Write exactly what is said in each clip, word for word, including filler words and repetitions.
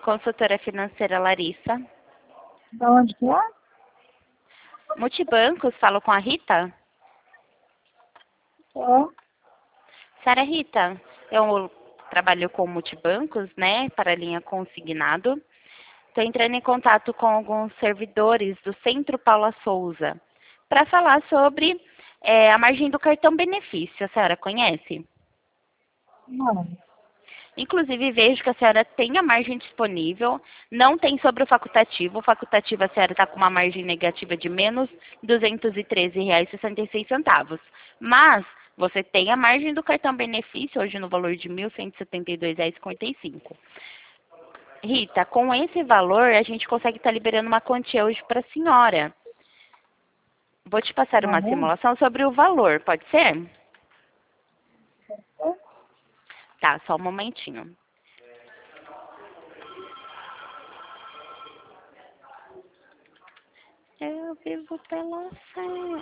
Consultora financeira Larissa. Da onde que é? Multibancos, falo com a Rita? É. Senhora Rita, eu trabalho com multibancos, né, para a linha consignado. Estou entrando em contato com alguns servidores do Centro Paula Souza para falar sobre é, a margem do cartão benefício. A senhora conhece? Não. Inclusive, vejo que a senhora tem a margem disponível, não tem sobre o facultativo. O facultativo, a senhora está com uma margem negativa de menos duzentos e treze reais e sessenta e seis centavos. Mas você tem a margem do cartão benefício, hoje no valor de mil cento e setenta e dois reais e cinquenta e cinco centavos. Rita, com esse valor, a gente consegue estar liberando uma quantia hoje para a senhora. Vou te passar uma Uhum. simulação sobre o valor, pode ser? Tá, só um momentinho. Eu vivo pela fé.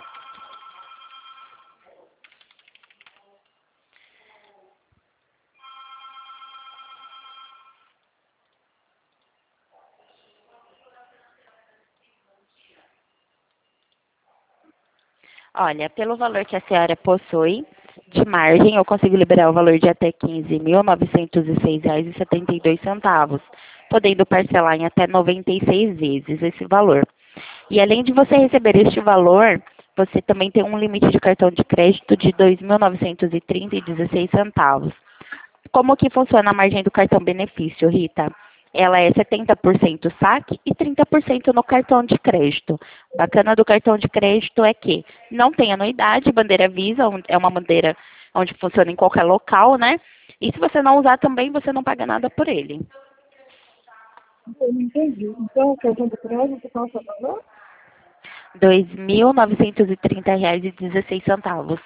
Olha, pelo valor que a senhora possui de margem, eu consigo liberar o valor de até quinze mil novecentos e seis reais e setenta e dois centavos, podendo parcelar em até noventa e seis vezes esse valor. E além de você receber este valor, você também tem um limite de cartão de crédito de dois mil novecentos e trinta reais e dezesseis centavos. Como que funciona a margem do cartão benefício, Rita? Ela é setenta por cento saque e trinta por cento no cartão de crédito. Bacana do cartão de crédito é que não tem anuidade, bandeira Visa, é uma bandeira onde funciona em qualquer local, né? E se você não usar também, você não paga nada por ele. Eu não entendi. Então, o cartão de crédito, qual é o valor? dois mil novecentos e trinta reais e dezesseis centavos.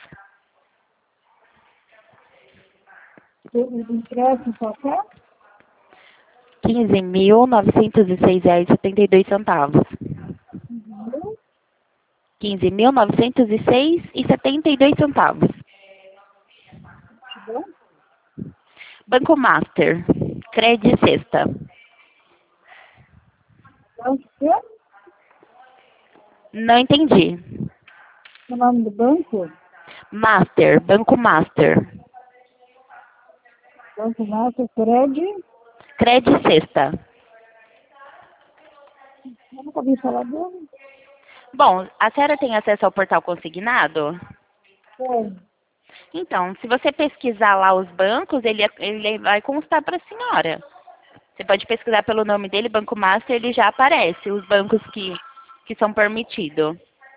O empréstimo qualquer? quinze mil novecentos e seis reais e setenta e dois centavos. Uhum. quinze mil novecentos e seis reais e setenta e dois centavos. Tá bom? Banco Master. Cred Sexta. Onde que é? Não entendi. O nome do banco? Master. Banco Master. Banco Master Cred? Cred Sexta. Eu nunca ouvi falar dele. Bom, a senhora tem acesso ao portal consignado? Tem. Então, se você pesquisar lá os bancos, ele, ele vai constar para a senhora. Você pode pesquisar pelo nome dele, Banco Master, ele já aparece, os bancos que, que são permitidos,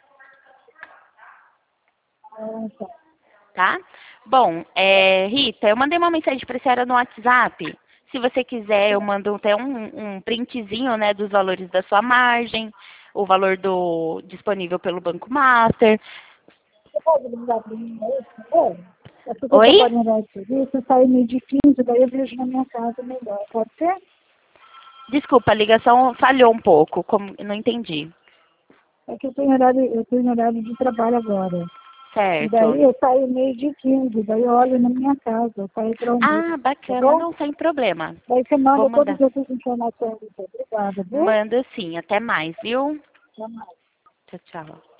Ah, tá. tá? Bom, é, Rita, eu mandei uma mensagem para a senhora no WhatsApp. Se você quiser, eu mando até um, um printzinho, né, dos valores da sua margem, o valor do disponível pelo Banco Master. Você pode ligar para mim aí, por favor? É porque eu Oi? trabalho no horário de serviço, eu saio meio de quinze, daí eu vejo na minha casa melhor. Pode ser? Desculpa, a ligação falhou um pouco, como, não entendi. É que eu tenho horário, eu tenho horário de trabalho agora. E daí Certo. eu saio meio de quinze, daí eu olho na minha casa, eu saio para almoço, Ah, tá bacana, bom? não, sem problema. Daí você Vou manda mandar. todas essas informações. Obrigada, viu? Manda sim, até mais, viu? Até mais. Tchau, tchau.